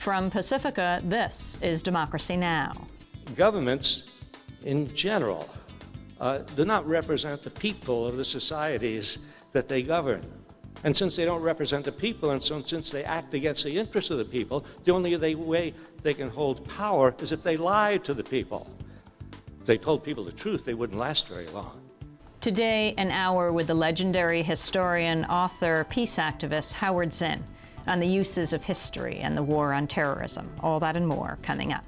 From Pacifica, this is Democracy Now! Governments, in general, do not represent the people of the societies that they govern. And since they don't represent the people, and so since they act against the interests of the people, the only way they can hold power is if they lie to the people. If they told people the truth, they wouldn't last very long. Today, an hour with the legendary historian, author, peace activist Howard Zinn on the uses of history and the war on terrorism. All that and more coming up.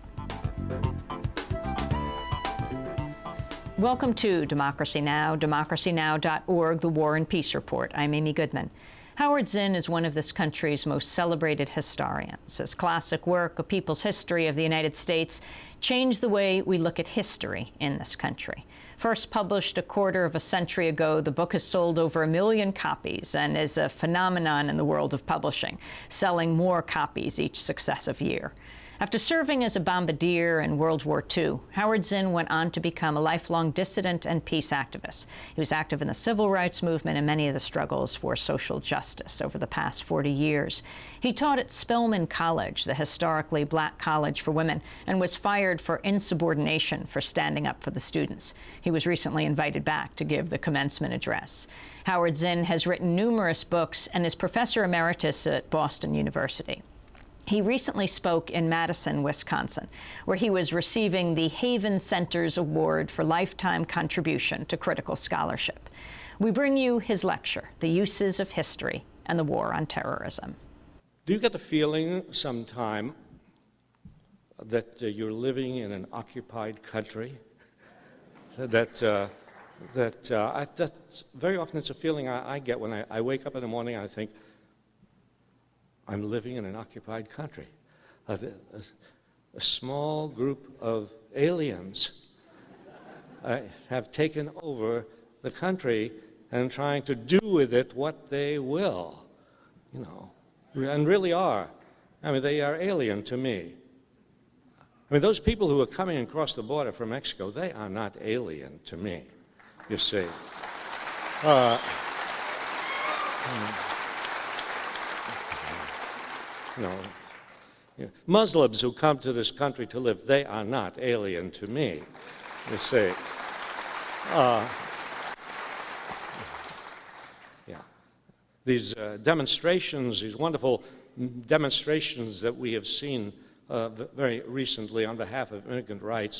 Welcome to Democracy Now!, democracynow.org, The War and Peace Report. I'm Amy Goodman. Howard Zinn is one of this country's most celebrated historians. His classic work, A People's History of the United States, changed the way we look at history in this country. First published a quarter of a century ago, the book has sold over 1 million copies and is a phenomenon in the world of publishing, selling more copies each successive year. After serving as a bombardier in World War II, Howard Zinn went on to become a lifelong dissident and peace activist. He was active in the civil rights movement and many of the struggles for social justice over the past 40 years. He taught at Spelman College, the historically black college for women, and was fired for insubordination for standing up for the students. He was recently invited back to give the commencement address. Howard Zinn has written numerous books and is professor emeritus at Boston University. He recently spoke in Madison, Wisconsin, where he was receiving the Haven Center's Award for Lifetime Contribution to Critical Scholarship. We bring you his lecture, The Uses of History and the War on Terrorism. Do you get the feeling sometime that you're living in an occupied country? That's very often it's a feeling I get when I wake up in the morning and I think, I'm living in an occupied country. A small group of aliens have taken over the country and trying to do with it what they will, and really are. I mean, they are alien to me. I mean, those people who are coming across the border from Mexico, they are not alien to me, you see. Muslims who come to this country to live, they are not alien to me, you see. These demonstrations, these wonderful demonstrations that we have seen very recently on behalf of immigrant rights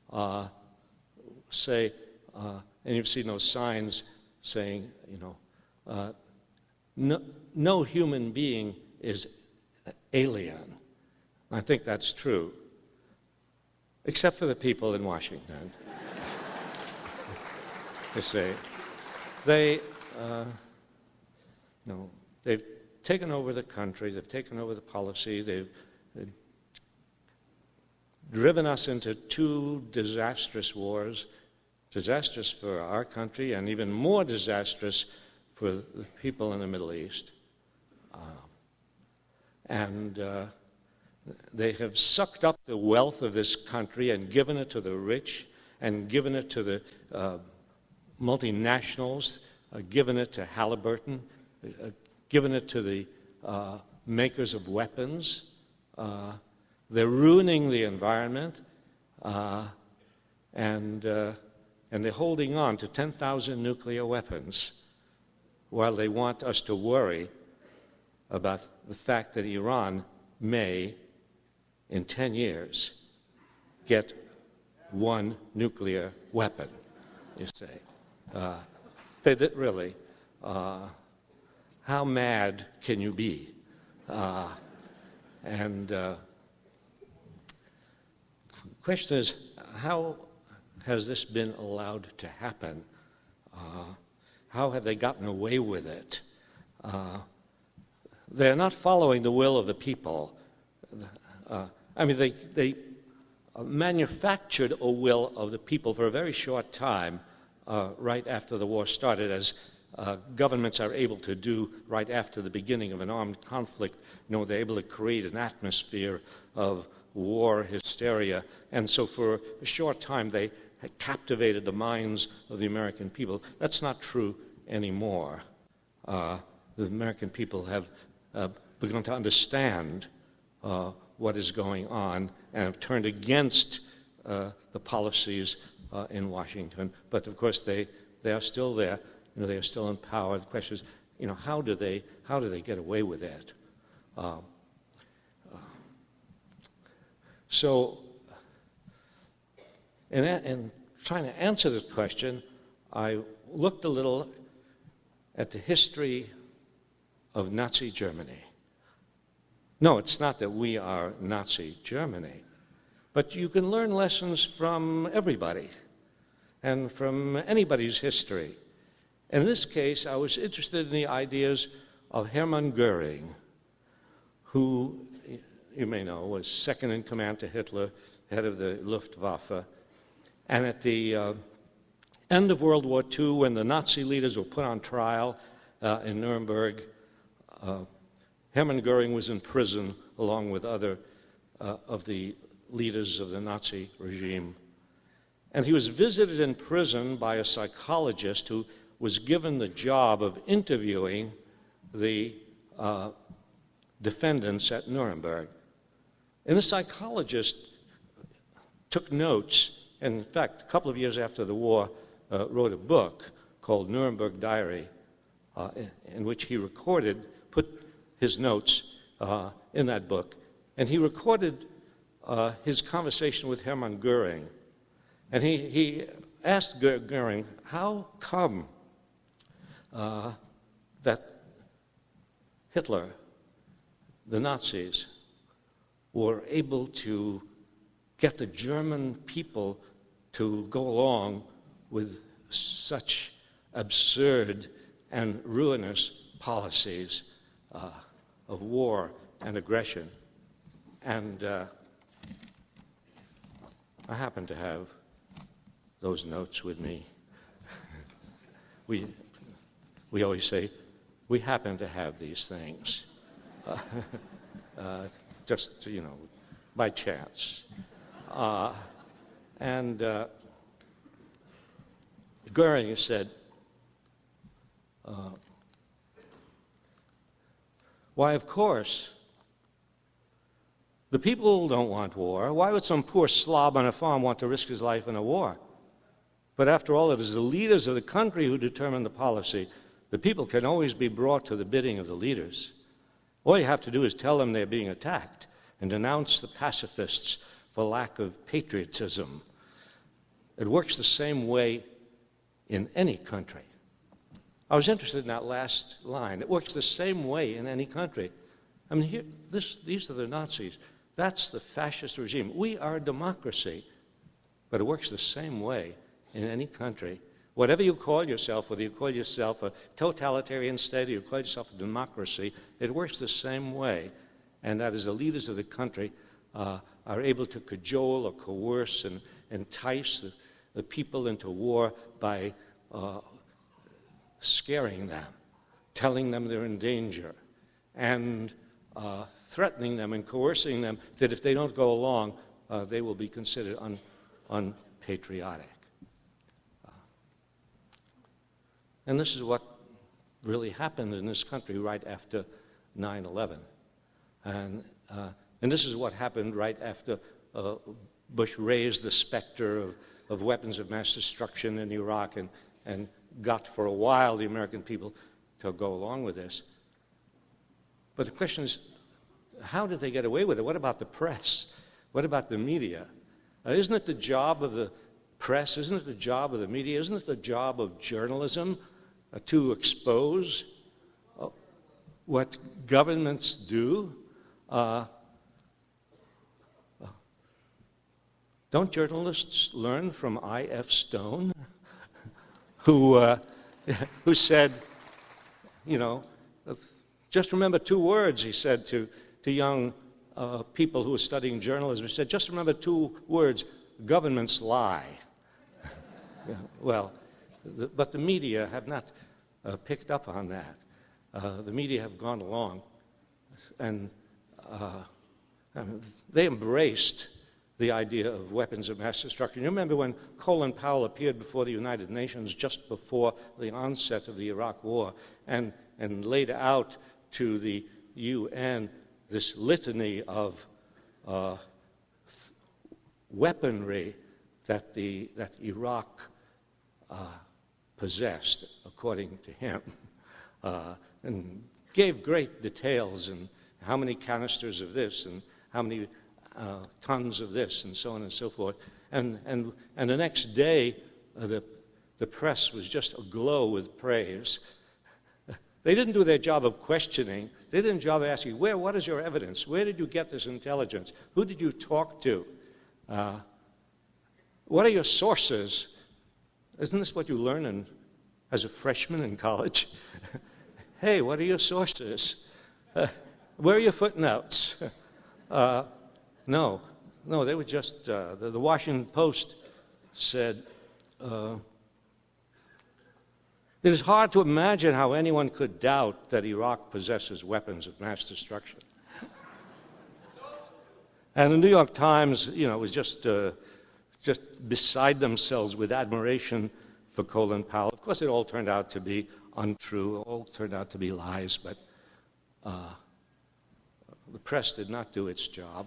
say, and you've seen those signs saying, no human being is alien. I think that's true, except for the people in Washington. You see, they've taken over the country, they've taken over the policy, they've driven us into 2 disastrous wars, disastrous for our country and even more disastrous for the people in the Middle East. And they have sucked up the wealth of this country and given it to the rich and given it to the multinationals, given it to Halliburton, given it to the makers of weapons. They're ruining the environment, and they're holding on to 10,000 nuclear weapons while they want us to worry about the fact that Iran may, in 10 years, get 1 nuclear weapon, you say. Really, how mad can you be? And the question is, how has this been allowed to happen? How have they gotten away with it? They're not following the will of the people. They manufactured a will of the people for a very short time right after the war started, as governments are able to do right after the beginning of an armed conflict. They're able to create an atmosphere of war hysteria. And so for a short time, they had captivated the minds of the American people. That's not true anymore. The American people have begun to understand what is going on and have turned against the policies in Washington. But of course, they are still there. They are still in power. The question is, how do they get away with that? So, in trying to answer this question, I looked a little at the history of Nazi Germany. No, it's not that we are Nazi Germany, but you can learn lessons from everybody and from anybody's history. In this case, I was interested in the ideas of Hermann Goering, who, you may know, was second in command to Hitler, head of the Luftwaffe. And at the end of World War II, when the Nazi leaders were put on trial in Nuremberg, Hermann Goering was in prison along with other of the leaders of the Nazi regime. And he was visited in prison by a psychologist who was given the job of interviewing the defendants at Nuremberg. And the psychologist took notes, and in fact, a couple of years after the war, wrote a book called Nuremberg Diary, in which he put his notes in that book. And he recorded his conversation with Hermann Goering. And he asked Goering, how come that Hitler, the Nazis, were able to get the German people to go along with such absurd and ruinous policies of war and aggression. And I happen to have those notes with me. We always say, we happen to have these things. Just, by chance. And Goering said, why, of course, the people don't want war. Why would some poor slob on a farm want to risk his life in a war? But after all, it is the leaders of the country who determine the policy. The people can always be brought to the bidding of the leaders. All you have to do is tell them they're being attacked and denounce the pacifists for lack of patriotism. It works the same way in any country. I was interested in that last line. It works the same way in any country. I mean, these are the Nazis. That's the fascist regime. We are a democracy, but it works the same way in any country. Whatever you call yourself, whether you call yourself a totalitarian state or you call yourself a democracy, it works the same way. And that is the leaders of the country are able to cajole or coerce and entice the people into war by scaring them, telling them they're in danger, and threatening them and coercing them that if they don't go along, they will be considered unpatriotic. And this is what really happened in this country right after 9/11. And this is what happened right after Bush raised the specter of weapons of mass destruction in Iraq and got for a while the American people to go along with this. But the question is, how did they get away with it? What about the press? What about the media? Isn't it the job of the press? Isn't it the job of the media? Isn't it the job of journalism to expose what governments do? Don't journalists learn from I.F. Stone, who said, just remember two words, he said to young people who were studying journalism. He said, just remember two words, governments lie. Well, but the media have not picked up on that. The media have gone along, and they embraced the idea of weapons of mass destruction. You remember when Colin Powell appeared before the United Nations just before the onset of the Iraq War and laid out to the UN this litany of weaponry that Iraq possessed, according to him, and gave great details and how many canisters of this and how many tons of this and so on and so forth. And the next day, the press was just aglow with praise. They didn't do their job of questioning. They did their job of asking, what is your evidence? Where did you get this intelligence? Who did you talk to? What are your sources? Isn't this what you learn as a freshman in college? Hey, what are your sources? Where are your footnotes? No, they were just, the Washington Post said, it is hard to imagine how anyone could doubt that Iraq possesses weapons of mass destruction. And the New York Times, was just beside themselves with admiration for Colin Powell. Of course, it all turned out to be untrue, all turned out to be lies, but the press did not do its job.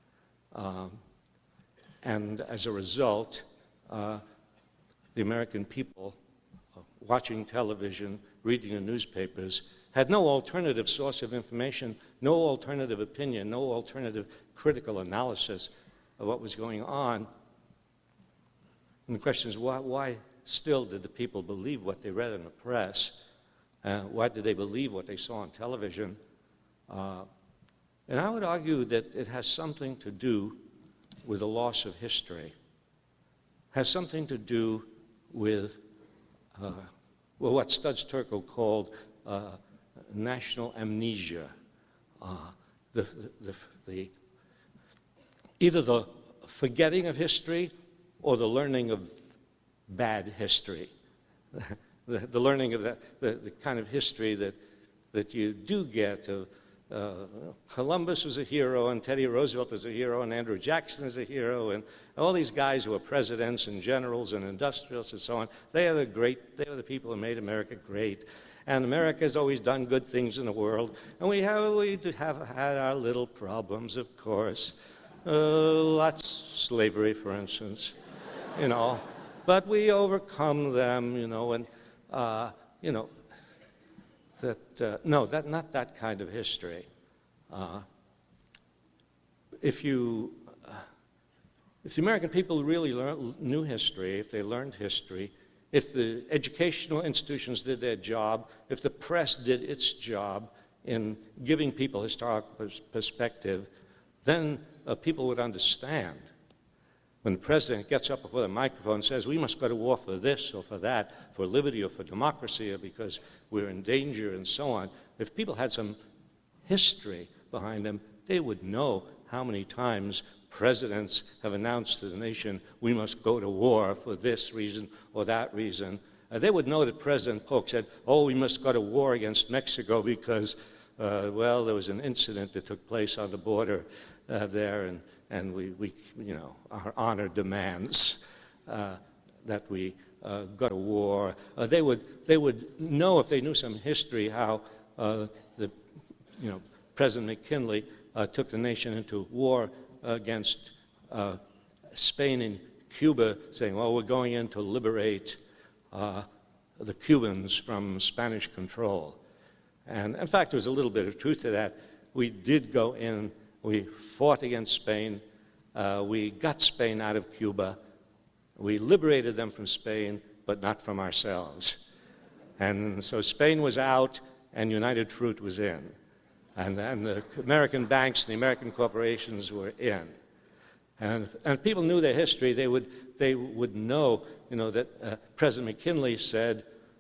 And as a result, the American people, watching television, reading the newspapers, had no alternative source of information, no alternative opinion, no alternative critical analysis of what was going on. And the question is, why still did the people believe what they read in the press? Why did they believe what they saw on television? And I would argue that it has something to do with the loss of history. Has something to do with what Studs Terkel called national amnesia. Either the forgetting of history or the learning of bad history. The learning of the kind of history that you do get of Columbus was a hero, and Teddy Roosevelt is a hero, and Andrew Jackson is a hero, and all these guys who are presidents and generals and industrialists and so on, they are the people who made America great. And America has always done good things in the world, and we have had our little problems, of course. Lots slavery, for instance, but we overcome them, and not that kind of history. If the American people really knew history, if they learned history, if the educational institutions did their job, if the press did its job in giving people historical perspective, then people would understand. When the president gets up before the microphone and says, we must go to war for this or for that, for liberty or for democracy, or because we're in danger and so on, if people had some history behind them, they would know how many times presidents have announced to the nation, we must go to war for this reason or that reason. They would know that President Polk said, we must go to war against Mexico because, there was an incident that took place on the border there, and we our honor demands that we go to war. They would know, if they knew some history, how President McKinley took the nation into war against Spain and Cuba, saying, we're going in to liberate the Cubans from Spanish control. And in fact, there was a little bit of truth to that. We did go in. We fought against Spain. We got Spain out of Cuba. We liberated them from Spain, but not from ourselves. And so Spain was out, and United Fruit was in. And the American banks and the American corporations were in. And if people knew their history, they would know, that President McKinley said,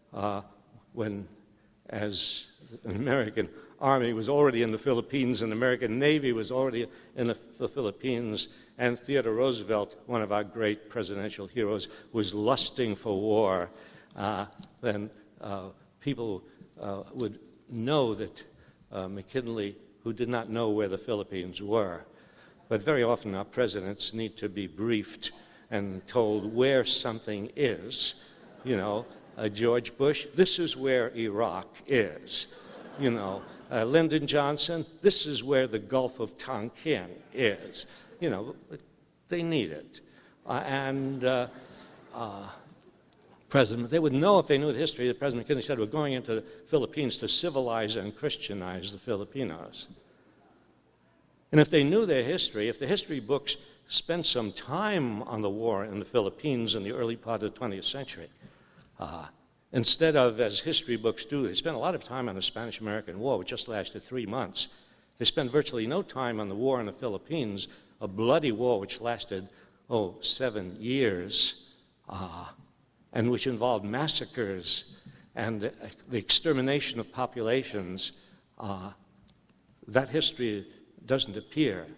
as an American Army was already in the Philippines, and the American Navy was already in the Philippines, and Theodore Roosevelt, one of our great presidential heroes, was lusting for war, then people would know that McKinley, who did not know where the Philippines were. But very often our presidents need to be briefed and told where something is. George Bush, this is where Iraq is. Lyndon Johnson, this is where the Gulf of Tonkin is. You know, they need it. President, they would know if they knew the history that President McKinley said we're going into the Philippines to civilize and Christianize the Filipinos. And if they knew their history, if the history books spent some time on the war in the Philippines in the early part of the 20th century, instead of, as history books do, they spent a lot of time on the Spanish-American War, which just lasted 3 months. They spent virtually no time on the war in the Philippines, a bloody war which lasted, 7 years, and which involved massacres and the extermination of populations. That history doesn't appear.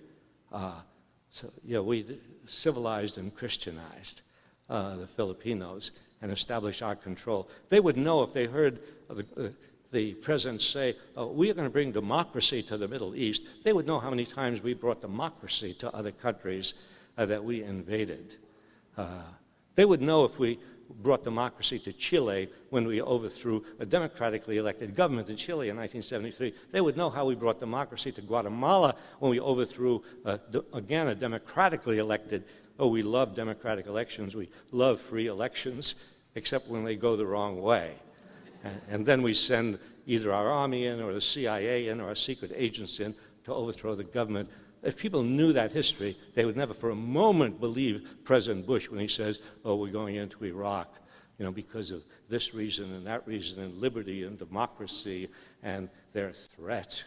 We civilized and Christianized the Filipinos and established our control. They would know if they heard the president say, we are going to bring democracy to the Middle East. They would know how many times we brought democracy to other countries that we invaded. They would know if we brought democracy to Chile when we overthrew a democratically elected government in Chile in 1973. They would know how we brought democracy to Guatemala when we overthrew, again, a democratically elected. We love democratic elections. We love free elections, except when they go the wrong way. And then we send either our army in or the CIA in or our secret agents in to overthrow the government. If people knew that history, they would never for a moment believe President Bush when he says, we're going into Iraq, because of this reason and that reason and liberty and democracy and their threat,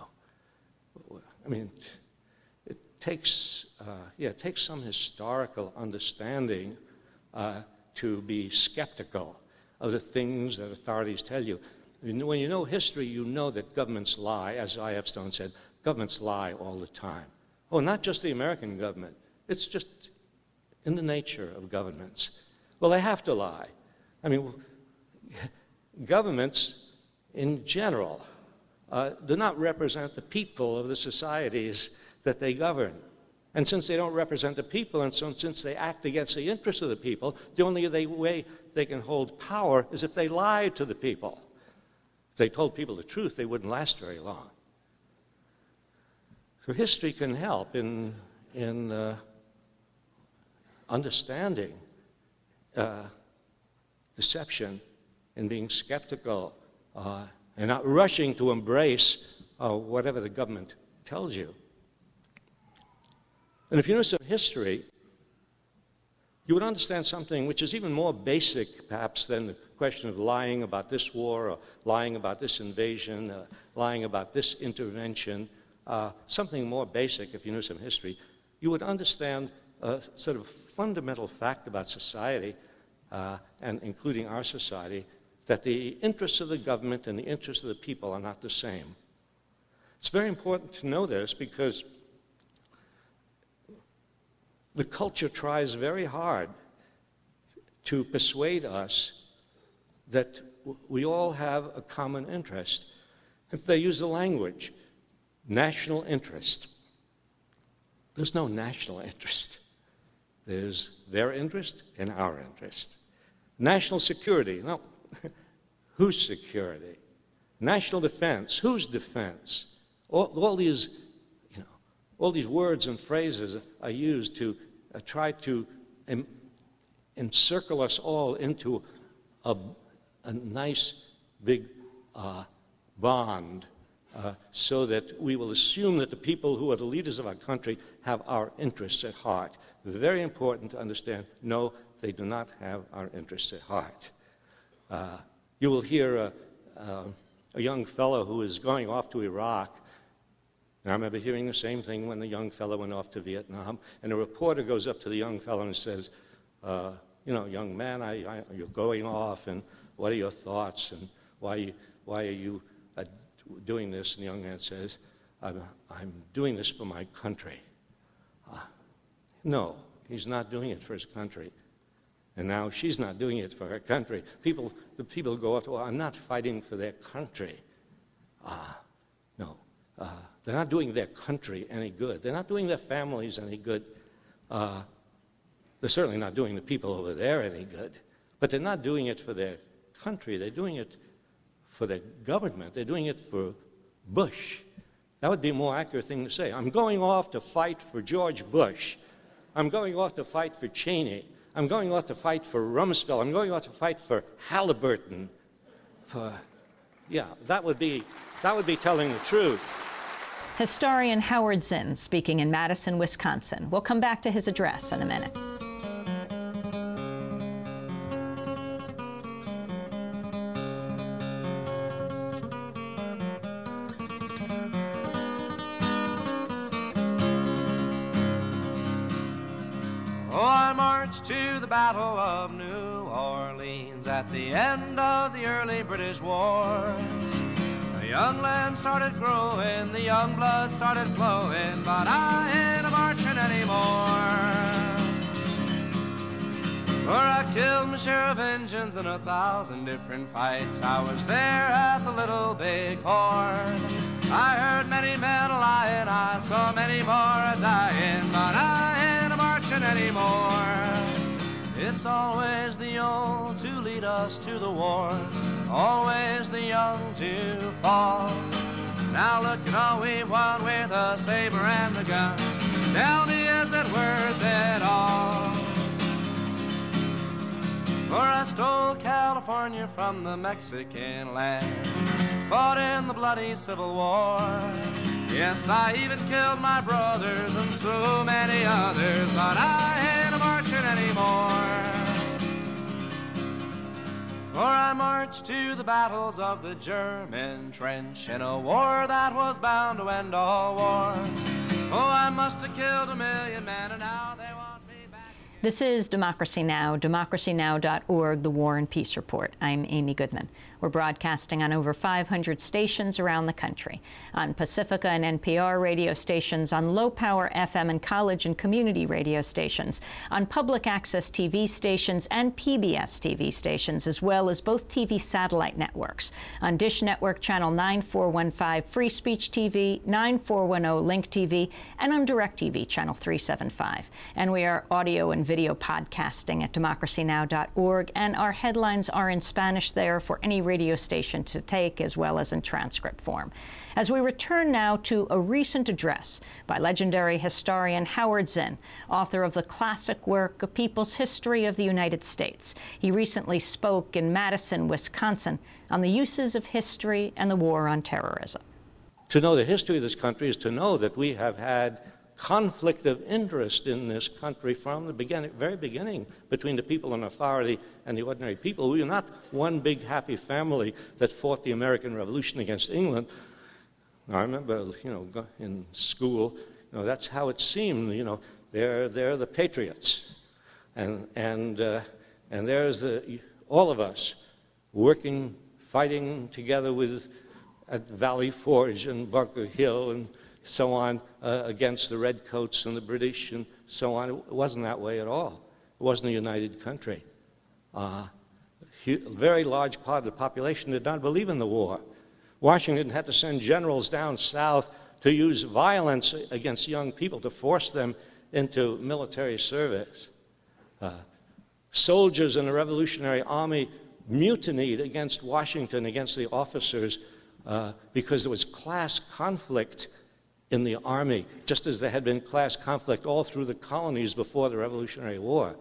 I mean, it takes some historical understanding to be skeptical of the things that authorities tell you. When you know history, you know that governments lie, as I.F. Stone said. Governments lie all the time. Not just the American government. It's just in the nature of governments. Well, they have to lie. I mean, governments in general do not represent the people of the societies that they govern. And since they don't represent the people, and so since they act against the interests of the people, the only way they can hold power is if they lie to the people. If they told people the truth, they wouldn't last very long. So history can help in understanding deception and being skeptical and not rushing to embrace whatever the government tells you. And if you know some history, you would understand something which is even more basic, perhaps, than the question of lying about this war or lying about this invasion, lying about this intervention. Something more basic, if you knew some history, you would understand a sort of fundamental fact about society, and including our society, that the interests of the government and the interests of the people are not the same. It's very important to know this because the culture tries very hard to persuade us that we all have a common interest. If they use the language, national interest. There's no national interest. There's their interest and our interest. National security. No. Whose security? National defense. Whose defense? All these words and phrases are used to try to encircle us all into a nice big bond. So that we will assume that the people who are the leaders of our country have our interests at heart. Very important to understand, no, they do not have our interests at heart. You will hear a young fellow who is going off to Iraq. And I remember hearing the same thing when the young fellow went off to Vietnam. And a reporter goes up to the young fellow and says, young man, you're going off, and what are your thoughts, and why are you doing this? And the young man says, I'm doing this for my country. No, he's not doing it for his country. And now she's not doing it for her country. The people go off, I'm not fighting for their country. No, they're not doing their country any good. They're not doing their families any good. They're certainly not doing the people over there any good. But they're not doing it for their country. They're doing it for their government. They're doing it for Bush. That would be a more accurate thing to say. I'm going off to fight for George Bush. I'm going off to fight for Cheney. I'm going off to fight for Rumsfeld. I'm going off to fight for Halliburton. That would be telling the truth. Historian Howard Zinn speaking in Madison, Wisconsin. We'll come back to his address in a minute. To the Battle of New Orleans at the end of the early British wars. The young land started growing, the young blood started flowing, but I ain't a-marching anymore. For I killed my share of Injuns in 1,000 different fights. I was there at the Little Big Horn. I heard many men lying, I saw many more a-dying, but I ain't a-marching anymore. It's always the old to lead us to the wars, always the young to fall. Now look at all we've won with the saber and the gun. Tell me, is it worth it all? For I stole California from the Mexican land, fought in the bloody Civil War. Yes, I even killed my brothers and so many others, but I ain't a-marching anymore. For I marched to the battles of the German trench in a war that was bound to end all wars. Oh, I must have killed 1,000,000 men, and now they want me back again. This is Democracy Now!, democracynow.org, The War and Peace Report. I'm Amy Goodman. We're broadcasting on over 500 stations around the country, on Pacifica and NPR radio stations, on low-power FM and college and community radio stations, on public access TV stations and PBS TV stations, as well as both TV satellite networks, on Dish Network Channel 9415 Free Speech TV, 9410 Link TV, and on DirecTV Channel 375. And we are audio and video podcasting at democracynow.org, and our headlines are in Spanish there for any radio station to take, as well as in transcript form. As we return now to a recent address by legendary historian Howard Zinn, author of the classic work, A People's History of the United States. He recently spoke in Madison, Wisconsin, on the uses of history and the war on terrorism. To know the history of this country is to know that we have had conflict of interest in this country from the very beginning, between the people in authority and the ordinary people. We are not one big happy family that fought the American Revolution against England. I remember, in school, that's how it seemed. They're the patriots, and there's all of us working, fighting together at Valley Forge and Bunker Hill and so on, against the Redcoats and the British and so on. It wasn't that way at all. It wasn't a united country. A very large part of the population did not believe in the war. Washington had to send generals down south to use violence against young people to force them into military service. Soldiers in the Revolutionary Army mutinied against Washington, against the officers, because there was class conflict in the army, just as there had been class conflict all through the colonies before the Revolutionary War.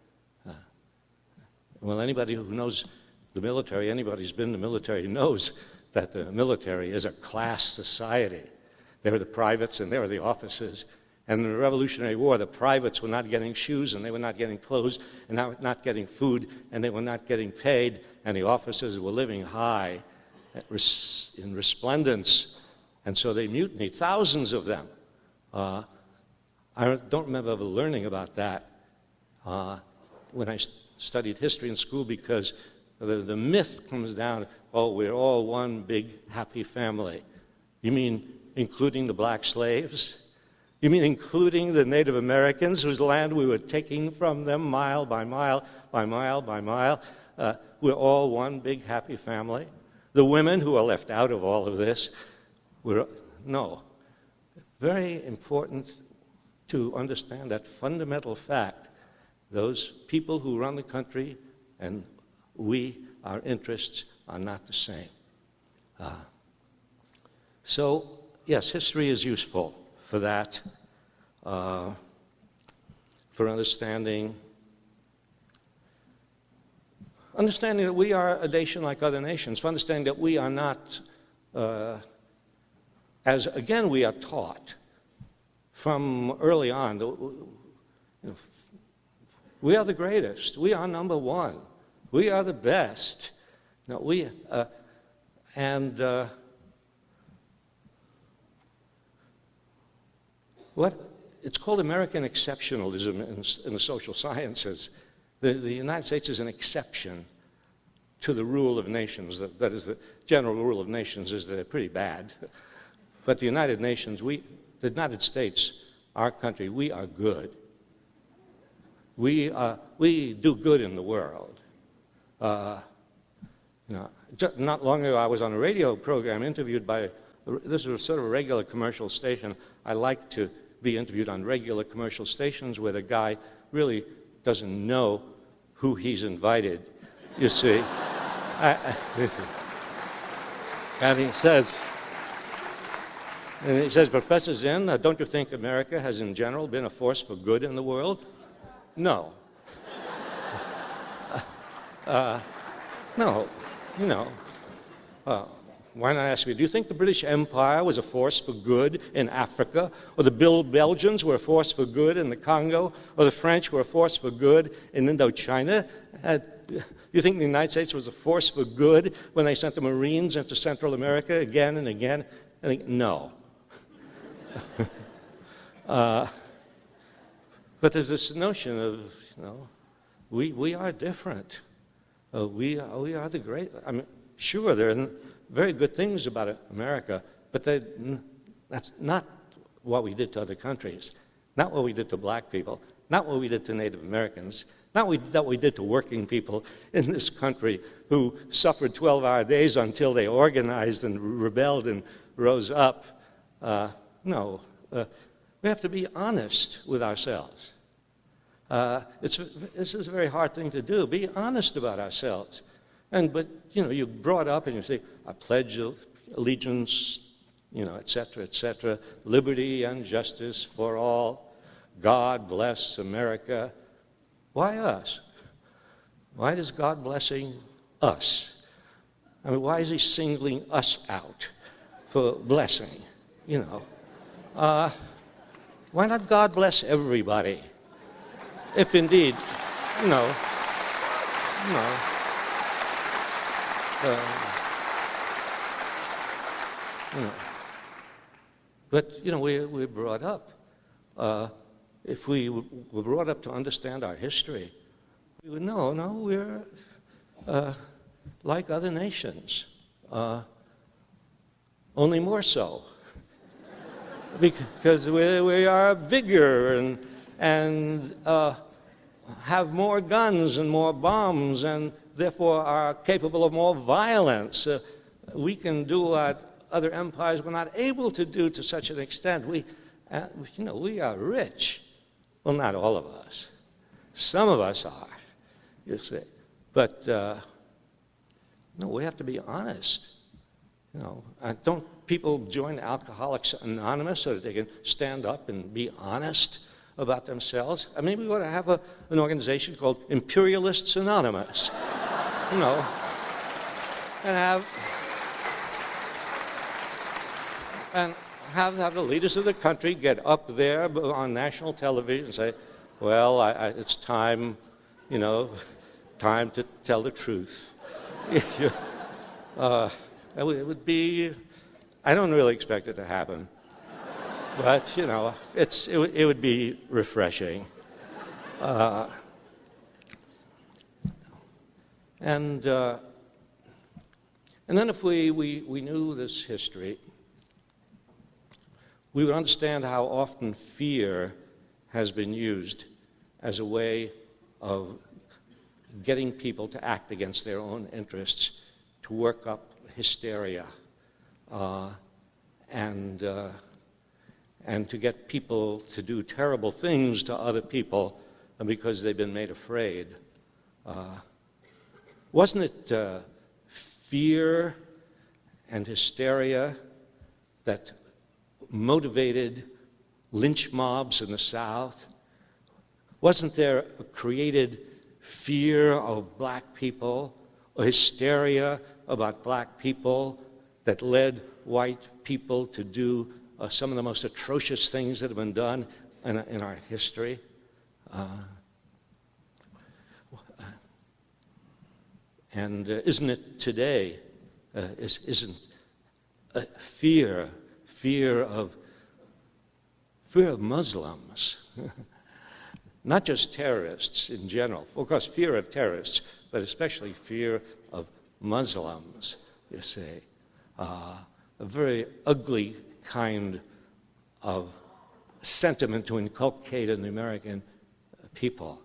Well, anybody who knows the military, anybody who's been in the military knows that the military is a class society. There were the privates and there were the officers. And in the Revolutionary War, the privates were not getting shoes and they were not getting clothes and they were not getting food and they were not getting paid, and the officers were living high in resplendence. And so they mutinied, thousands of them. I don't remember ever learning about that when I studied history in school, because the myth comes down, we're all one big happy family. You mean including the black slaves? You mean including the Native Americans whose land we were taking from them mile by mile by mile by mile? We're all one big happy family. The women who are left out of all of this, no. Very important to understand that fundamental fact. Those people who run the country and our interests are not the same. So, yes, history is useful for that, for understanding that we are a nation like other nations, for understanding that we are not, as again we are taught from early on, we are the greatest, we are number one, we are the best. No, it's called American exceptionalism in the social sciences. The United States is an exception to the rule of nations. That is, the general rule of nations is that they're pretty bad. But the United Nations, the United States, our country, we are good. We do good in the world. Not long ago, I was on a radio program interviewed by, this is sort of a regular commercial station. I like to be interviewed on regular commercial stations where the guy really doesn't know who he's invited, you see. And he says, Professor Zinn, don't you think America has in general been a force for good in the world? No. No, why not ask me, do you think the British Empire was a force for good in Africa? Or the Belgians were a force for good in the Congo? Or the French were a force for good in Indochina? You think the United States was a force for good when they sent the Marines into Central America again and again? I think, no. But there's this notion of, we are different. We are the great. I mean, sure, there are very good things about America, but that's not what we did to other countries, not what we did to black people, not what we did to Native Americans, not what we did to working people in this country who suffered 12-hour days until they organized and rebelled and rose up. No, we have to be honest with ourselves. This is a very hard thing to do. Be honest about ourselves. But you're brought up and you say, I pledge allegiance, et cetera, liberty and justice for all. God bless America. Why us? Why is God blessing us? I mean, why is he singling us out for blessing? Why not God bless everybody? If indeed, But, we're brought up. If we were brought up to understand our history, we would know, we're like other nations, only more so. Because we are bigger and have more guns and more bombs and therefore are capable of more violence. We can do what other empires were not able to do to such an extent. We are rich. Well, not all of us. Some of us are, you see. But, we have to be honest. Don't people join Alcoholics Anonymous so that they can stand up and be honest about themselves? I mean, we ought to have an organization called Imperialists Anonymous, and have the leaders of the country get up there on national television and say, well, it's time, time to tell the truth. It would be, I don't really expect it to happen, but, it would be refreshing. And then if we knew this history, we would understand how often fear has been used as a way of getting people to act against their own interests, to work up hysteria, and to get people to do terrible things to other people because they've been made afraid. Wasn't it fear and hysteria that motivated lynch mobs in the South? Wasn't there a created fear of black people, or hysteria about black people that led white people to do some of the most atrocious things that have been done in our history? And isn't it today? Isn't fear of Muslims, not just terrorists in general. Of course, fear of terrorists, but especially fear of Muslims, you see. A very ugly kind of sentiment to inculcate in the American people,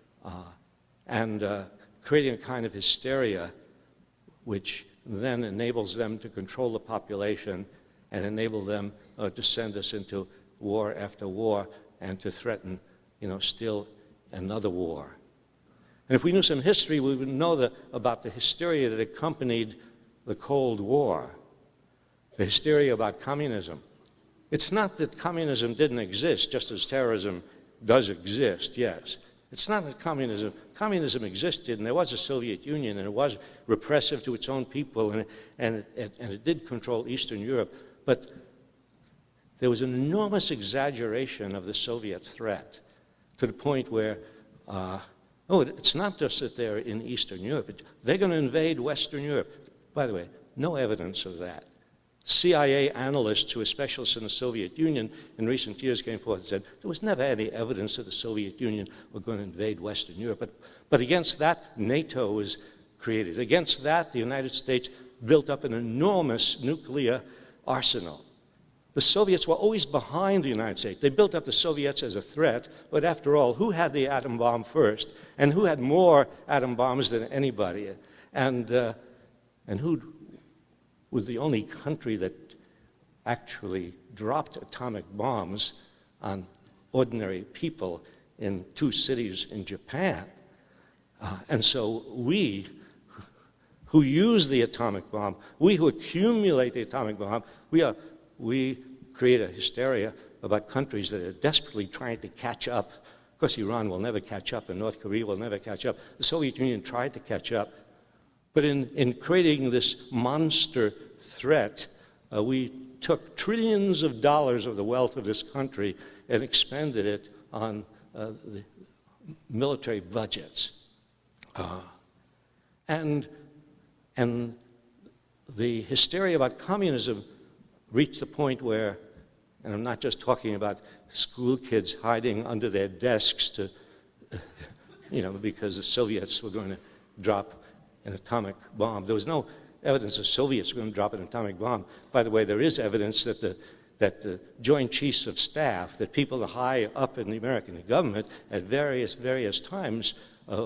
and creating a kind of hysteria which then enables them to control the population and enable them to send us into war after war and to threaten, still another war. And if we knew some history, we would know about the hysteria that accompanied the Cold War, the hysteria about communism. It's not that communism didn't exist, just as terrorism does exist, yes. It's not that communism existed, and there was a Soviet Union, and it was repressive to its own people, and it did control Eastern Europe, but there was an enormous exaggeration of the Soviet threat to the point where, it's not just that they're in Eastern Europe, they're going to invade Western Europe. By the way, no evidence of that. CIA analysts who were specialists in the Soviet Union in recent years came forward and said there was never any evidence that the Soviet Union were going to invade Western Europe. But against that, NATO was created. Against that, the United States built up an enormous nuclear arsenal. The Soviets were always behind the United States. They built up the Soviets as a threat, but after all, who had the atom bomb first? And who had more atom bombs than anybody? And who was the only country that actually dropped atomic bombs on ordinary people in 2 cities in Japan. And so we, who use the atomic bomb, we who accumulate the atomic bomb, we create a hysteria about countries that are desperately trying to catch up. Of course, Iran will never catch up, and North Korea will never catch up. The Soviet Union tried to catch up. But in creating this monster threat, we took trillions of dollars of the wealth of this country and expended it on the military budgets. And the hysteria about communism reached the point where, and I'm not just talking about school kids hiding under their desks to, because the Soviets were going to drop an atomic bomb. There was no evidence the Soviets were going to drop an atomic bomb. By the way, there is evidence that the Joint Chiefs of Staff, that people high up in the American government at various times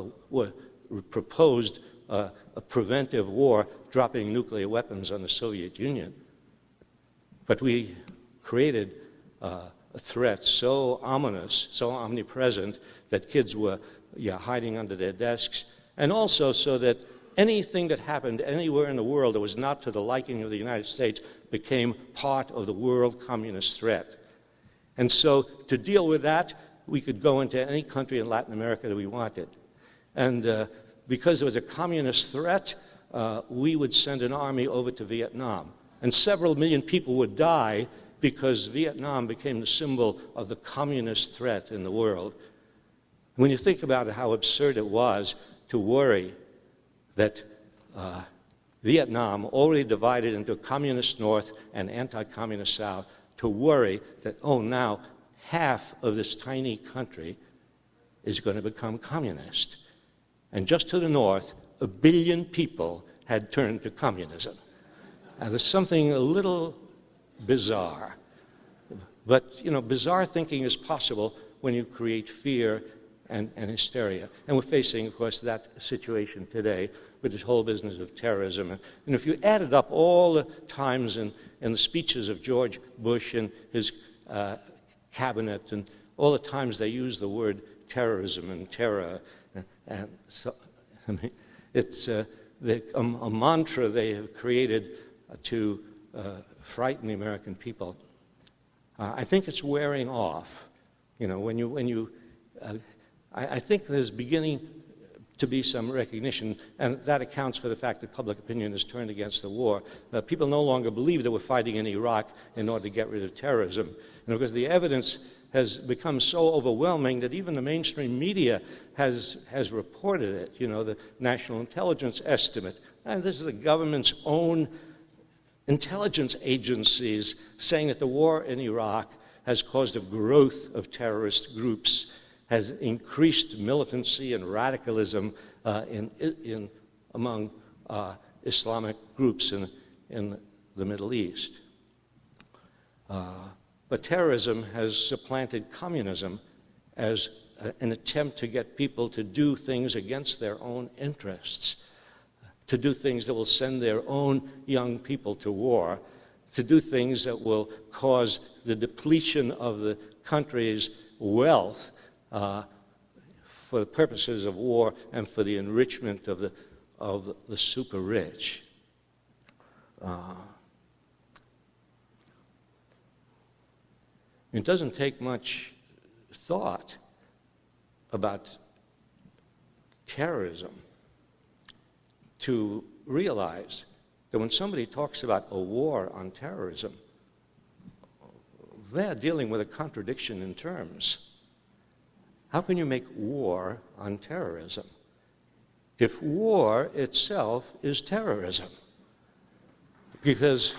proposed a preventive war, dropping nuclear weapons on the Soviet Union. But we created a threat so ominous, so omnipresent, that kids were hiding under their desks, and also so that anything that happened anywhere in the world that was not to the liking of the United States became part of the world communist threat. And so to deal with that, we could go into any country in Latin America that we wanted. And because there was a communist threat, we would send an army over to Vietnam. And several million people would die because Vietnam became the symbol of the communist threat in the world. When you think about it, how absurd it was to worry that Vietnam, already divided into communist North and anti-communist South, to worry that, now half of this tiny country is going to become communist. And just to the north, 1 billion people had turned to communism. And there's something a little bizarre. But, bizarre thinking is possible when you create fear and hysteria. And we're facing, of course, that situation today with this whole business of terrorism. And if you added up all the times in the speeches of George Bush and his cabinet, and all the times they use the word terrorism and terror, and so, it's a mantra they have created to frighten the American people. I think it's wearing off. You know, I think there's beginning to be some recognition, and that accounts for the fact that public opinion has turned against the war. People no longer believe that we're fighting in Iraq in order to get rid of terrorism. And because the evidence has become so overwhelming that even the mainstream media has reported it. You know, the National Intelligence Estimate. And this is the government's own intelligence agencies saying that the war in Iraq has caused a growth of terrorist groups, has increased militancy and radicalism among Islamic groups in the Middle East. But terrorism has supplanted communism as an attempt to get people to do things against their own interests, to do things that will send their own young people to war, to do things that will cause the depletion of the country's wealth for the purposes of war and for the enrichment of the super rich. It doesn't take much thought about terrorism to realize that when somebody talks about a war on terrorism, they're dealing with a contradiction in terms. How can you make war on terrorism if war itself is terrorism? Because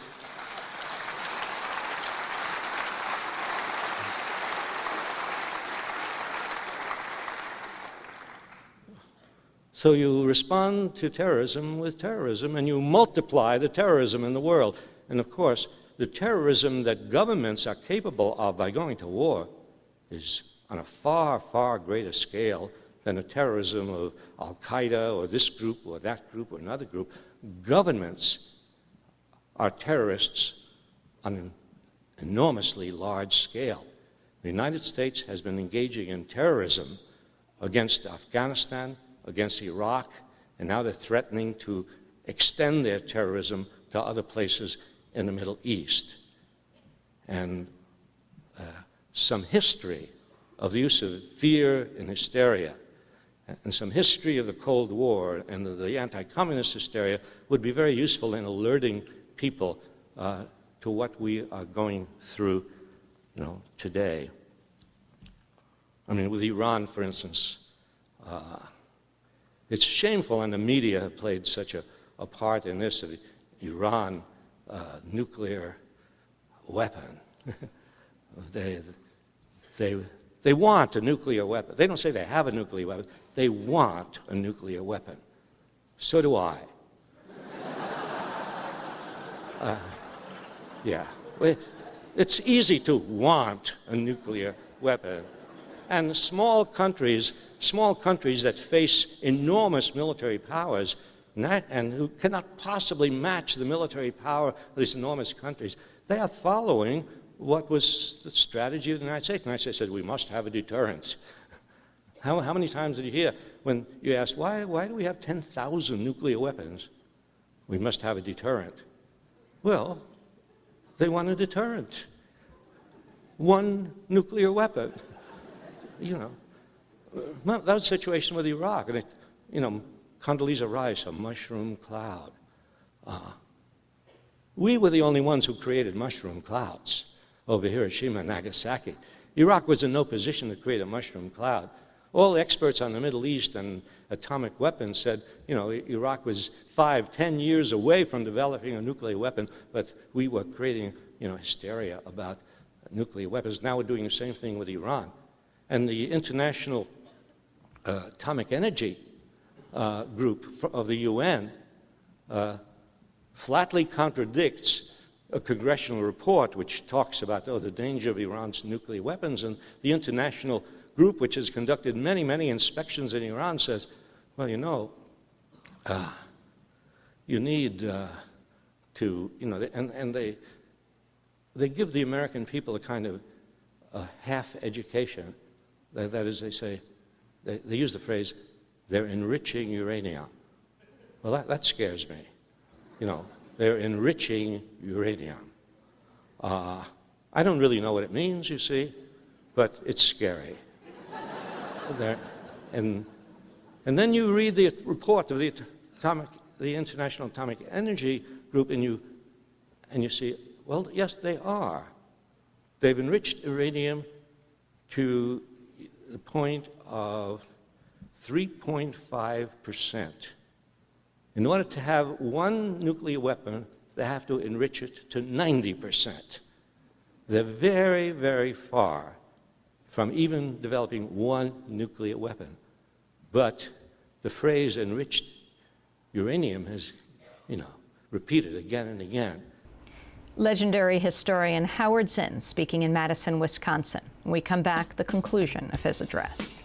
so you respond to terrorism with terrorism, and you multiply the terrorism in the world. And of course, the terrorism that governments are capable of by going to war is on a far, far greater scale than the terrorism of Al-Qaeda or this group or that group or another group. Governments are terrorists on an enormously large scale. The United States has been engaging in terrorism against Afghanistan, against Iraq, and now they're threatening to extend their terrorism to other places in the Middle East. And some history of the use of fear and hysteria, and some history of the Cold War and the anti-communist hysteria would be very useful in alerting people to what we are going through, today. I mean, with Iran, for instance, it's shameful, and the media have played such a part in this, of the Iran nuclear weapon. They want a nuclear weapon. They don't say they have a nuclear weapon. They want a nuclear weapon. So do I. Yeah. It's easy to want a nuclear weapon. And small countries that face enormous military powers and who cannot possibly match the military power of these enormous countries, they are following what was the strategy of the United States. The United States said, we must have a deterrent. How many times did you hear when you asked, why do we have 10,000 nuclear weapons? We must have a deterrent. Well, they want a deterrent. One nuclear weapon. That was the situation with Iraq. And Condoleezza Rice, a mushroom cloud. We were the only ones who created mushroom clouds over Hiroshima and Nagasaki. Iraq was in no position to create a mushroom cloud. All the experts on the Middle East and atomic weapons said, Iraq was 5-10 years away from developing a nuclear weapon, but we were creating, hysteria about nuclear weapons. Now we're doing the same thing with Iran. And the International Atomic Energy Group of the UN flatly contradicts a congressional report which talks about the danger of Iran's nuclear weapons. And the international group, which has conducted many, many inspections in Iran, says, well, you need to, and they give the American people a kind of half education. That is, they say, they use the phrase, they're enriching uranium. Well, that scares me. They're enriching uranium. I don't really know what it means, you see, but it's scary. And then you read the report of the International Atomic Energy Group, and you see, well, yes, they are. They've enriched uranium to the point of 3.5%. In order to have one nuclear weapon, they have to enrich it to 90%. They're very, very far from even developing one nuclear weapon. But the phrase enriched uranium has, repeated again and again. Legendary historian Howard Zinn speaking in Madison, Wisconsin. When we come back, the conclusion of his address.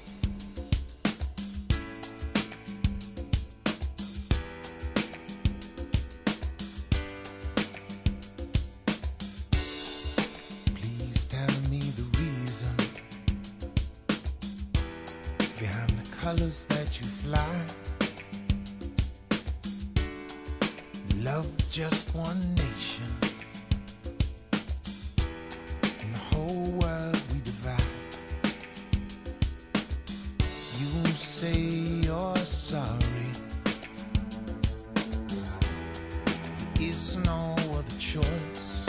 Please tell me the reason behind the colors that you fly. Love just one nation. In the whole world we divide. You say you're sorry. There is no other choice.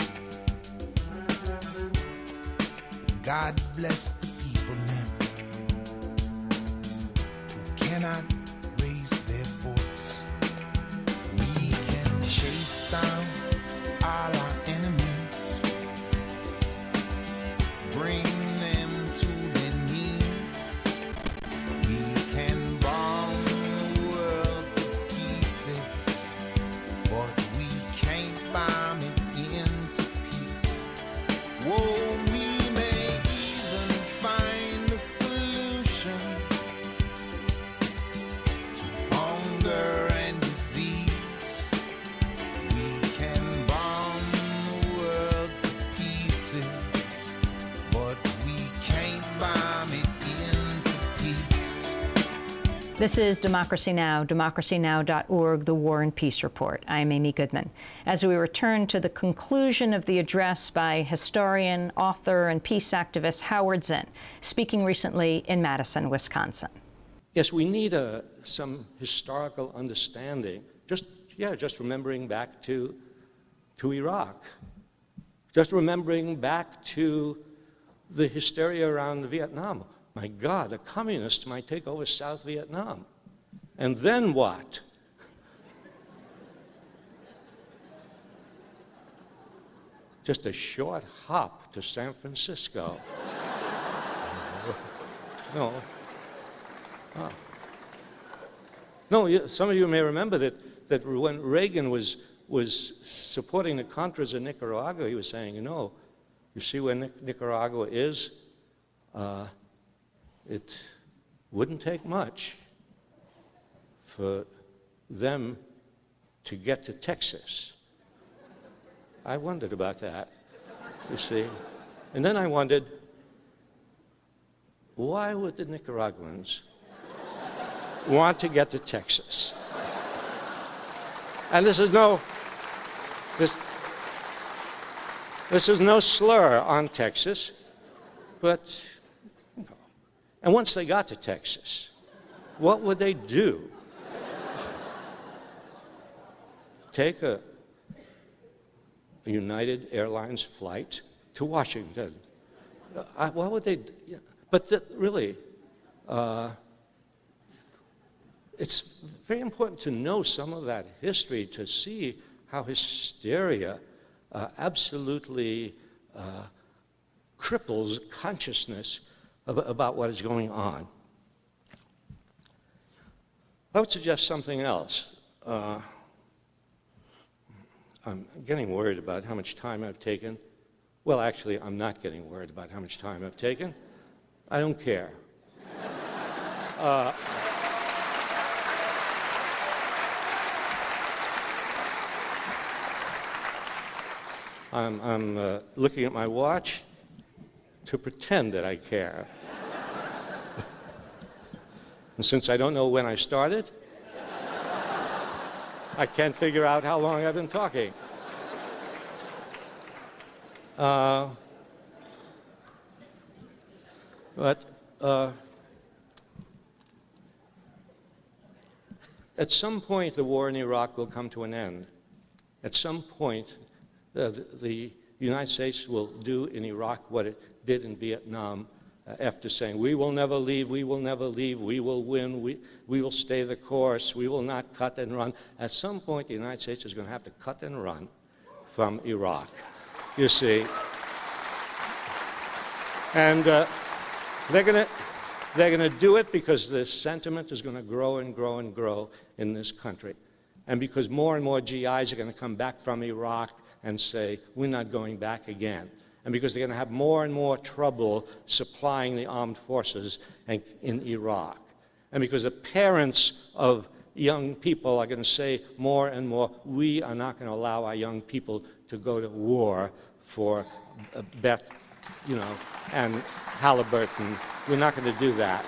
God bless the people now who cannot raise their voice. We can chase down all our enemies, bring them to their knees. We can bomb the world to pieces, but we can't bomb it into peace. Whoa, we may even find a solution to hunger and disease. We can bomb the world to pieces, but we can't bomb it into peace. This is Democracy Now!, democracynow.org, the War and Peace Report. I'm Amy Goodman. As we return to the conclusion of the address by historian, author, and peace activist Howard Zinn, speaking recently in Madison, Wisconsin. Yes, we need some historical understanding. Just remembering back to Iraq. Just remembering back to the hysteria around Vietnam. My God, the communists might take over South Vietnam. And then what? Just a short hop to San Francisco. No. Oh. No, some of you may remember that when Reagan was supporting the Contras in Nicaragua, he was saying, you see where Nicaragua is? It wouldn't take much for them to get to Texas. I wondered about that, you see. And then I wondered, why would the Nicaraguans want to get to Texas? And this is no slur on Texas, but and once they got to Texas, what would they do? Take a United Airlines flight to Washington. What would they do? But really, it's very important to know some of that history to see how hysteria absolutely cripples consciousness about what is going on. I would suggest something else. I'm getting worried about how much time I've taken. Well, actually, I'm not getting worried about how much time I've taken. I don't care. I'm looking at my watch to pretend that I care. And since I don't know when I started, I can't figure out how long I've been talking. At some point, the war in Iraq will come to an end. At some point, the United States will do in Iraq what it did in Vietnam after saying, we will never leave, we will never leave, we will win, we will stay the course, we will not cut and run. At some point, the United States is going to have to cut and run from Iraq, you see. And they're going to do it because the sentiment is going to grow and grow and grow in this country. And because more and more GIs are going to come back from Iraq and say, we're not going back again. And because they're going to have more and more trouble supplying the armed forces in Iraq. And because the parents of young people are going to say more and more, we are not going to allow our young people to go to war for Beth, and Halliburton. We're not going to do that.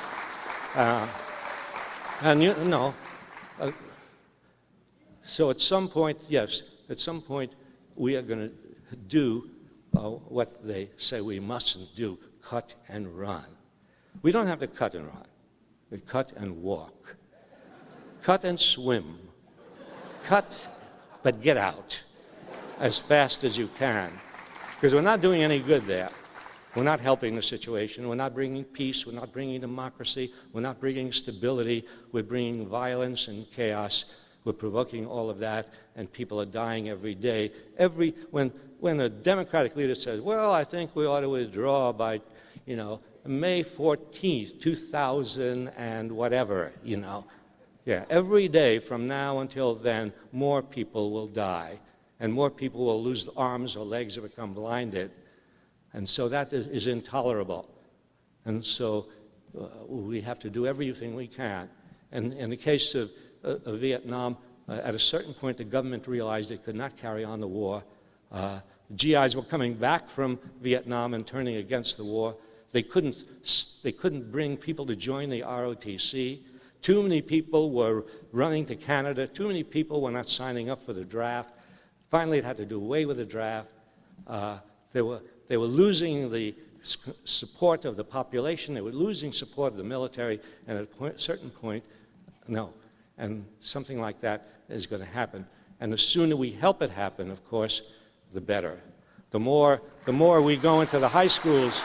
So at some point, yes, at some point we are going to do what they say we mustn't do, cut and run. We don't have to cut and run. We cut and walk. Cut and swim. Cut, but get out as fast as you can. Because we're not doing any good there. We're not helping the situation. We're not bringing peace. We're not bringing democracy. We're not bringing stability. We're bringing violence and chaos. We're provoking all of that, and people are dying every day. When a Democratic leader says, well, I think we ought to withdraw by, May 14th, 2000 and whatever, Yeah, every day from now until then, more people will die, and more people will lose arms or legs or become blinded. And so that is intolerable. And so we have to do everything we can. And in the case of Vietnam, at a certain point, the government realized it could not carry on the war. GIs were coming back from Vietnam and turning against the war. They couldn't bring people to join the ROTC. Too many people were running to Canada. Too many people were not signing up for the draft. Finally, it had to do away with the draft. They were losing the support of the population. They were losing support of the military. And at a certain point, no. And something like that is going to happen. And the sooner we help it happen, of course, the better. The more we go into the high schools,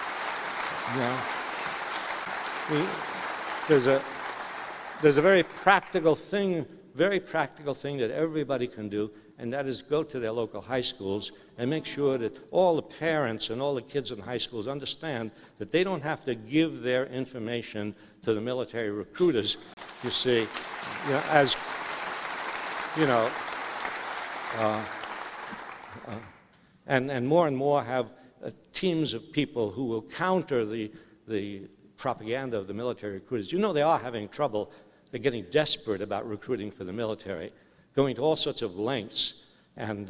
there's a very practical thing that everybody can do, and that is go to their local high schools and make sure that all the parents and all the kids in high schools understand that they don't have to give their information to the military recruiters, you see, and more have teams of people who will counter the propaganda of the military recruiters. They are having trouble. They're getting desperate about recruiting for the military, going to all sorts of lengths, and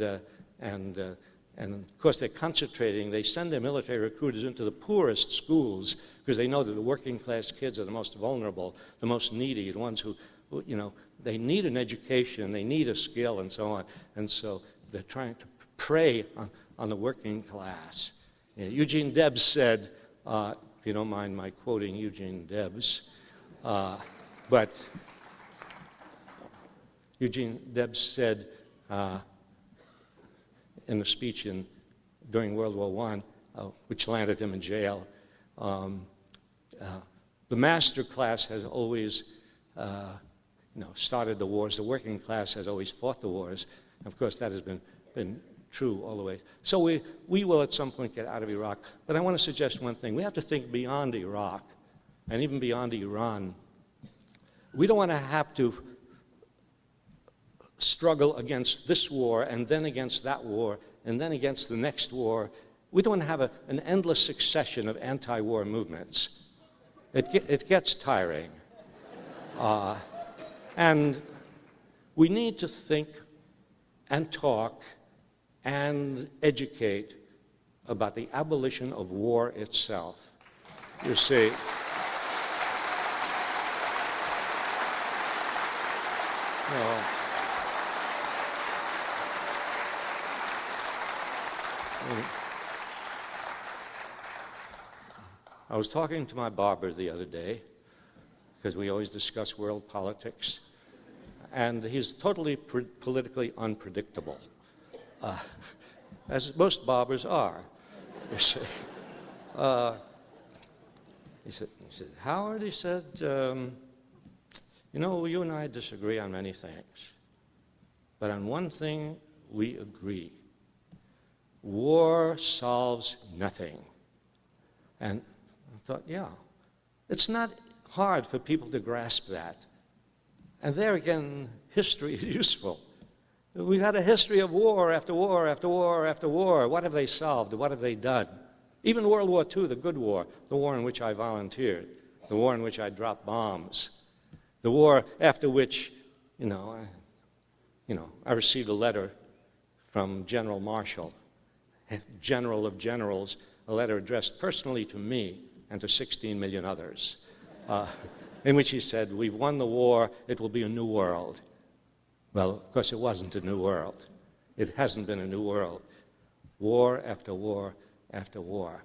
of course they're concentrating. They send their military recruiters into the poorest schools because they know that the working class kids are the most vulnerable, the most needy, the ones who they need an education, they need a skill, and so on. And so they're trying to prey on the working class. Eugene Debs said, if you don't mind my quoting Eugene Debs, but Eugene Debs said in a speech during World War I, which landed him in jail, the master class has always started the wars. The working class has always fought the wars. Of course, that has been true all the way. So we will at some point get out of Iraq. But I want to suggest one thing. We have to think beyond Iraq and even beyond Iran. We don't want to have to struggle against this war and then against that war and then against the next war. We don't want to have an endless succession of anti-war movements. It gets tiring. And we need to think and talk and educate about the abolition of war itself. You see, I was talking to my barber the other day, because we always discuss world politics, and he's totally politically unpredictable, as most barbers are, you see. He said, Howard, he said, you know, you and I disagree on many things, but on one thing we agree. War solves nothing. And I thought, yeah, it's not hard for people to grasp that. And there again, history is useful. We've had a history of war after war after war after war. What have they solved? What have they done? Even World War II, the good war, the war in which I volunteered, the war in which I dropped bombs, the war after which, I received a letter from General Marshall, General of Generals, a letter addressed personally to me and to 16 million others, in which he said, we've won the war, it will be a new world. Well, of course, it wasn't a new world. It hasn't been a new world. War after war after war.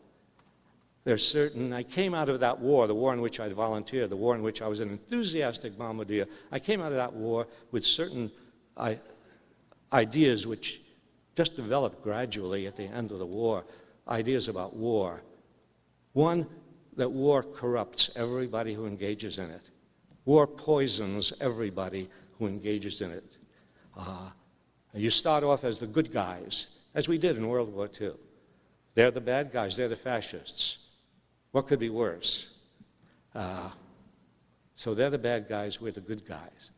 I came out of that war, the war in which I volunteered, the war in which I was an enthusiastic bombardier. I came out of that war with certain ideas which just developed gradually at the end of the war, ideas about war. One, that war corrupts everybody who engages in it. War poisons everybody who engages in it. You start off as the good guys, as we did in World War II. They're the bad guys, they're the fascists. What could be worse? So they're the bad guys, we're the good guys.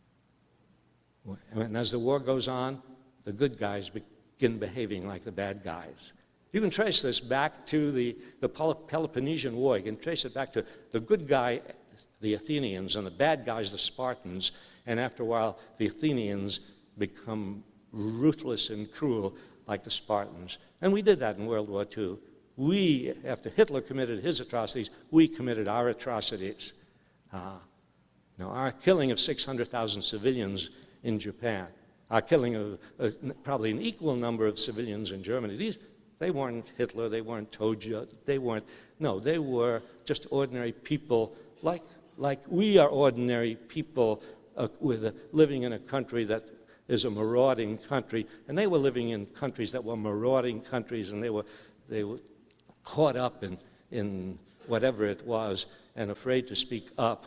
And as the war goes on, the good guys begin behaving like the bad guys. You can trace this back to the Peloponnesian War. You can trace it back to the good guy, the Athenians, and the bad guys, the Spartans. And after a while, the Athenians become ruthless and cruel like the Spartans. And we did that in World War II. We, after Hitler committed his atrocities, we committed our atrocities. Our killing of 600,000 civilians in Japan, our killing of probably an equal number of civilians in Germany, they weren't Hitler, they weren't Toja, they were just ordinary people like we are ordinary people living in a country that is a marauding country, and they were living in countries that were marauding countries, and they were caught up in whatever it was and afraid to speak up.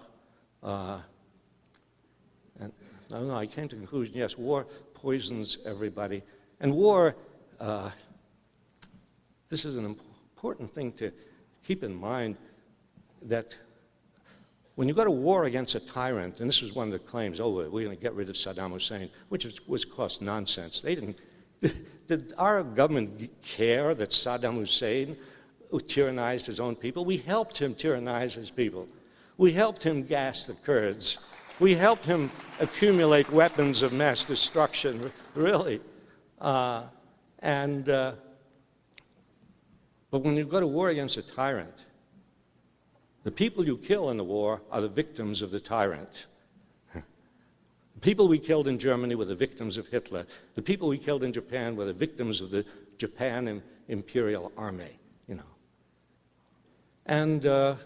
I came to the conclusion, yes, war poisons everybody. And war, this is an important thing to keep in mind, that when you go to war against a tyrant, and this was one of the claims, we're going to get rid of Saddam Hussein, which was cost nonsense. Did our government care that Saddam Hussein tyrannized his own people? We helped him tyrannize his people. We helped him gas the Kurds. We helped him accumulate weapons of mass destruction, really. But when you go to war against a tyrant, the people you kill in the war are the victims of the tyrant. The people we killed in Germany were the victims of Hitler. The people we killed in Japan were the victims of the Japan Imperial Army, And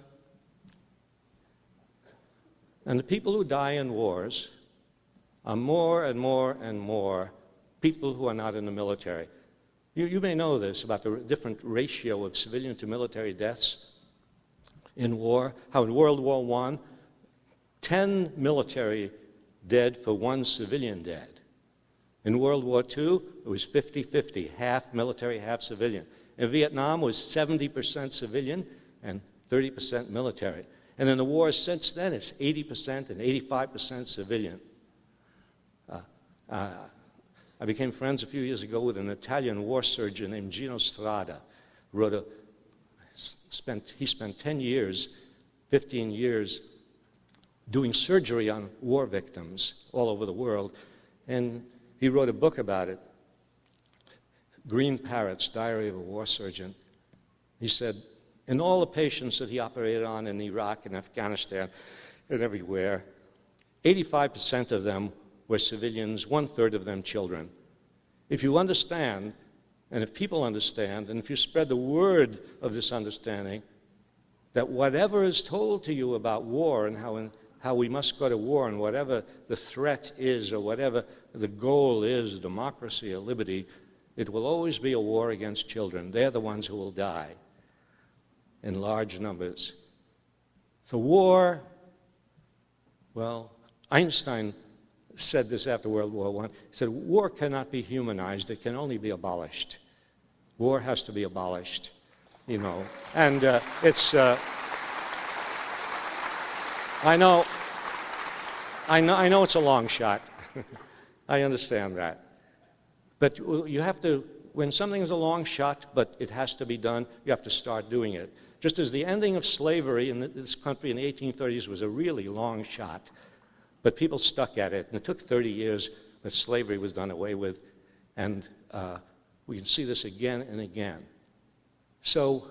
the people who die in wars are more and more and more people who are not in the military. You may know this about the different ratio of civilian to military deaths in war, how in World War I, 10 military dead for 1 civilian dead. In World War II, it was 50-50, half military, half civilian. In Vietnam, it was 70% civilian and 30% military. And in the wars since then, it's 80% and 85% civilian. I became friends a few years ago with an Italian war surgeon named Gino Strada. He spent 10 years, 15 years doing surgery on war victims all over the world. And he wrote a book about it, Green Parrots, Diary of a War Surgeon. He said, in all the patients that he operated on in Iraq and Afghanistan and everywhere, 85% of them were civilians, 1/3 of them children. If you understand And if people understand, and if you spread the word of this understanding, that whatever is told to you about war and how we must go to war, and whatever the threat is or whatever the goal is, democracy or liberty, it will always be a war against children. They're the ones who will die in large numbers. So war, well, Einstein said this after World War I. He said, war cannot be humanized. It can only be abolished. War has to be abolished, you know. And it's... I know it's a long shot. I understand that. But you have to, when something is a long shot, but it has to be done, you have to start doing it. Just as the ending of slavery in this country in the 1830s was a really long shot, but people stuck at it, and it took 30 years, but slavery was done away with, and we can see this again and again. So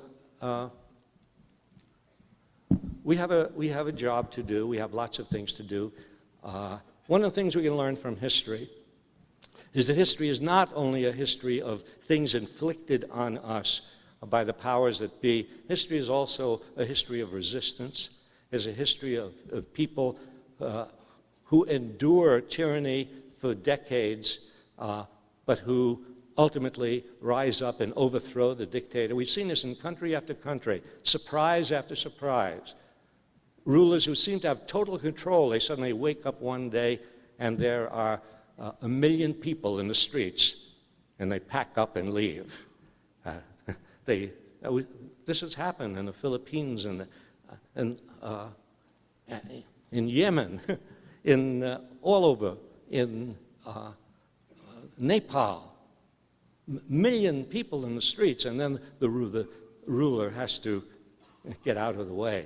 we have a job to do. We have lots of things to do. One of the things we can learn from history is that history is not only a history of things inflicted on us by the powers that be. History is also a history of resistance. It's a history of people who endure tyranny for decades, but who ultimately rise up and overthrow the dictator. We've seen this in country after country, surprise after surprise. Rulers who seem to have total control, they suddenly wake up one day and there are 1 million people in the streets, and they pack up and leave. This has happened in the Philippines and in Yemen, all over, in Nepal. 1 million people in the streets, and then the ruler has to get out of the way.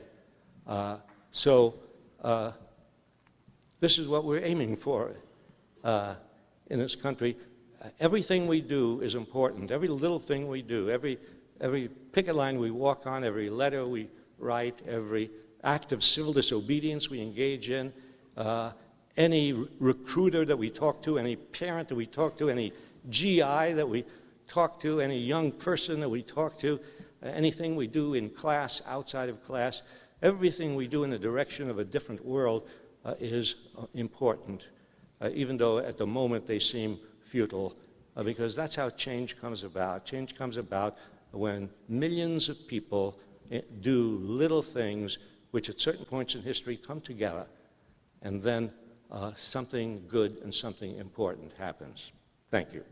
This is what we're aiming for in this country. Everything we do is important. Every little thing we do, every picket line we walk on, every letter we write, every act of civil disobedience we engage in, any recruiter that we talk to, any parent that we talk to, any GI that we talk to, any young person that we talk to, anything we do in class, outside of class, everything we do in the direction of a different world is important, even though at the moment they seem futile, because that's how change comes about. Change comes about when millions of people do little things which at certain points in history come together, and then something good and something important happens. Thank you.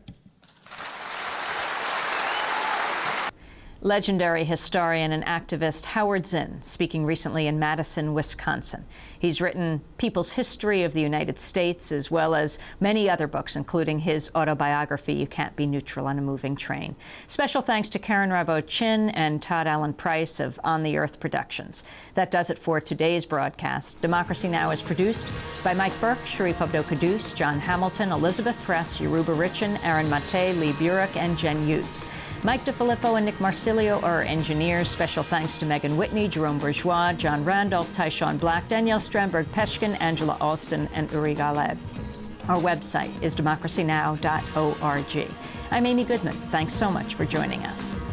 Legendary historian and activist Howard Zinn, speaking recently in Madison, Wisconsin. He's written People's History of the United States, as well as many other books, including his autobiography, You Can't Be Neutral on a Moving Train. Special thanks to Karen Rabot-Chin and Todd Allen Price of On the Earth Productions. That does it for today's broadcast. Democracy Now! Is produced by Mike Burke, Sharif Abdo-Kadus, John Hamilton, Elizabeth Press, Yoruba Richin, Aaron Mate, Lee Burek, and Jen Utz. Mike DeFilippo and Nick Marsilio are our engineers. Special thanks to Megan Whitney, Jerome Bourgeois, John Randolph, Tyshawn Black, Danielle Stramberg-Peshkin, Angela Alston, and Uri Galeb. Our website is democracynow.org. I'm Amy Goodman. Thanks so much for joining us.